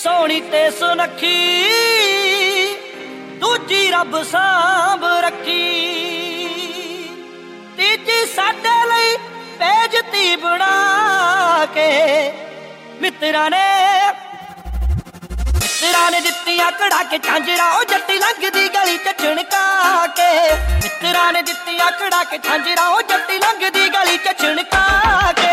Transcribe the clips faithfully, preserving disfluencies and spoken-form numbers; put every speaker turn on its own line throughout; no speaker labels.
सोहनी ते सुनखी दूजी रब सांभ रखी, तीजी साडे लई बेइज्जती बना के मित्तरां ने मित्तरां ने दित्तियां कढ़ा के झांजरां ओ जट्टी लंघदी गली च छिणका के, मित्तरां ने दित्तियां कढ़ा के झांजरां ओ जट्टी लंघदी गली च छिणका के।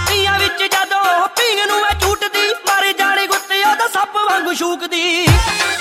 शूक दी